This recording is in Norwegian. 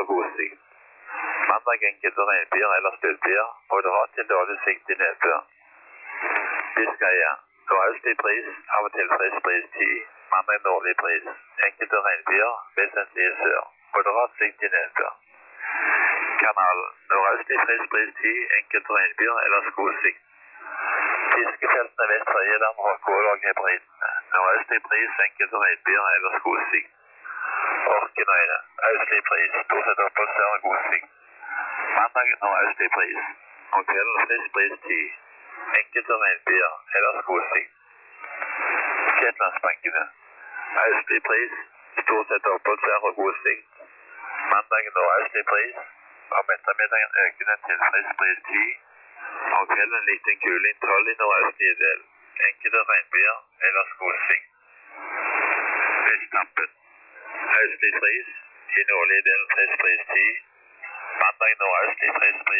og god sikt. Mandag enkelte regnbyger eller støtbyger, moderat til dårlig sikt i nedbør. Biscaya, nordøstlig bris, av og til frisk bris 10, mandag nordlig bris. Enkelte regnbyger, vesentlig i sør, moderat sikt i nedbør. Kanalen, nordøstlig frisk bris 10, enkelte regnbyger eller god sikt. Fiskefeltene vest for Edam, Råkål og Hebridene. Nordøstlig bris, enkelte regnbyger eller god sikt. Orkenøyene, østlig bris, stort sett oppholdsvær og god sikt. Mandag nordøstlig bris, om kvelden frisk bris 10, enkelte regnbyger eller god sikt. Shetlandsbankene, østlig bris, stort sett oppholdsvær og god sikt. Mandag nordøstlig bris, om ettermiddagen økende til frisk bris 10, om kvelden litt en kuling 12 i nordøstlige del, enkelte regnbyger eller god sikt. Vesttampen, østlig bris, i nordlige del frisk bris 10, mandag nordøstlig frisk bris